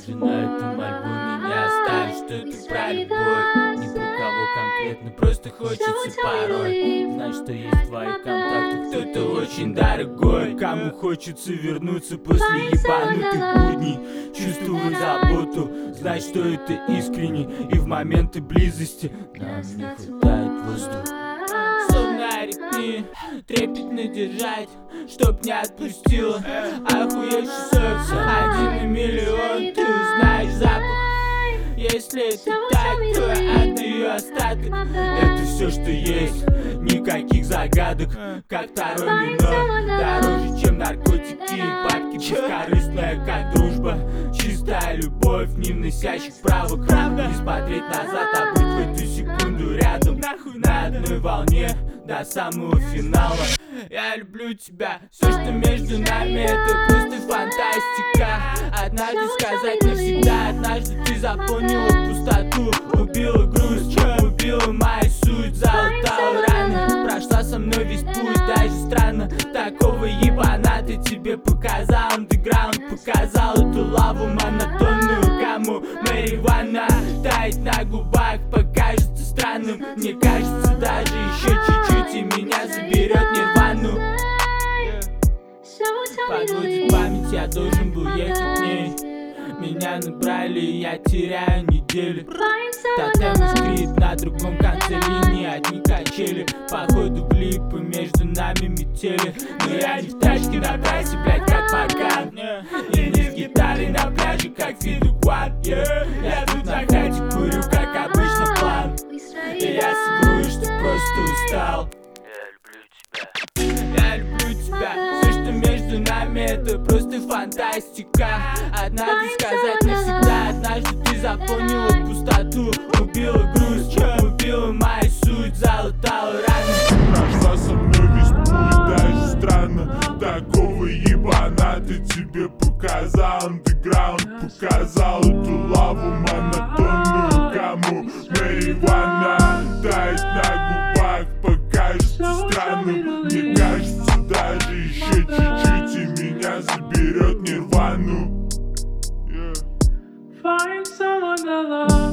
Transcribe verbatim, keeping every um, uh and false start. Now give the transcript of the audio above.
Также на этом альбоме не оставишь что-то про любовь. Ни про кого конкретно, просто хочется порой знать, что есть в твоих контактах кто-то очень дорогой. Кому хочется вернуться после ебанутых будней, чувствовать заботу, знать, что это искренне. И в моменты близости нам не хватает воздуха. Словно аритмия, трепетно держать, чтоб не отпустила. Охуевший секс, один на миллион, ты узнаешь запах. Если это так, то отдаю остаток. Это все, что есть, никаких загадок. Как второй минор, дороже, чем наркотики. Бабки бескорыстная, как дружба. Чистая любовь, не вносящих правок. Не смотреть назад, а быть в эту секунду рядом. На одной волне до самого финала. Я люблю тебя, все, что между нами, это просто фантастика. Однажды сказать навсегда, однажды ты заполнила пустоту. Убила грусть, убила мою суть, залатала раны. Прошла со мной весь путь, даже странно. Такого ебана ты тебе показал. Андеграунд показал эту лаву, монотонную гамму. Марихуана тает на губах, покажется странным. Мне кажется, даже еще чуть-чуть и меня заберет нирвану. Подводит память, я должен был ехать к ней. Меня набрали, и я теряю недели. Тотем искрит на другом конце линии, одни качели. Походу клипы между нами метели. Но я не в тачке на трассе, блять, как поган. И не с гитарой на пляже, как Фидукван. yeah. Я тут на хате курю, как обычно план. И я сыграю, что просто устал. Я люблю тебя, все, что между нами, это просто фантастика. Однажды сказать навсегда, однажды ты заполнила пустоту. Убила грусть, убила мою суть, залатала раны. Прошла со мной весь путь, даже странно. Такого ебана ты тебе показал. Андеграунд показал эту лаву, монотонную гамму. Марихуана тает на губах, покажется странным. Мне кажется, даже еще чуть-чуть и меня заберет нирвану. yeah. Find someone to love.